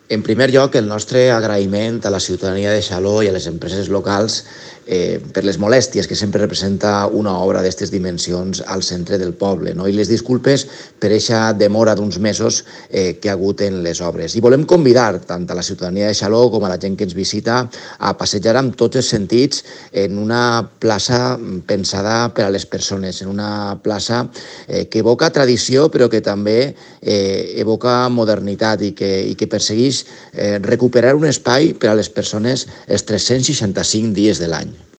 En primer lloc, el nostre agraïment a la ciutadania de Xaló i a les empreses locals per les molèsties que sempre representa una obra d'aquestes dimensions al centre del poble, no? I les disculpes per aquesta demora d'uns mesos que ha hagut en les obres. I volem convidar tant a la ciutadania de Xaló com a la gent que ens visita a passejar amb tots els sentits en una plaça pensada per a les persones, en una plaça que evoca tradició però que també evoca modernitat i que persegueix recuperar un espai per a les persones els 365 dies de l'any.